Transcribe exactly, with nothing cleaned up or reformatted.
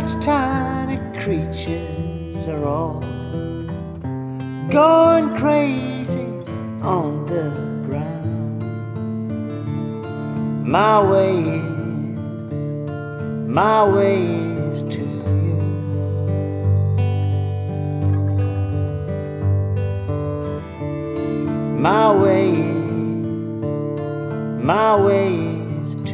its tiny creatures are all going crazy on the ground. My way is, my way is to you. My way is, my way is